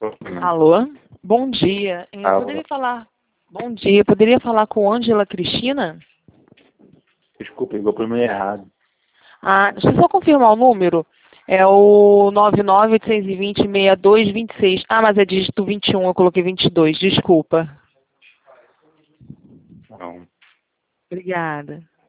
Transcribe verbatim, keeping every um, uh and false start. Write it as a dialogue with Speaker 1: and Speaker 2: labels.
Speaker 1: Alô? Bom dia. Eu
Speaker 2: Alô.
Speaker 1: poderia falar... Bom dia. Eu poderia falar com Ângela Cristina?
Speaker 2: Desculpa, ligou para o número errado.
Speaker 1: Ah, deixa eu só confirmar o número. É o nove nove oito dois zero, seis dois dois seis. Ah, mas é dígito vinte e um, eu coloquei vinte e dois. Desculpa.
Speaker 2: Não.
Speaker 1: Obrigada.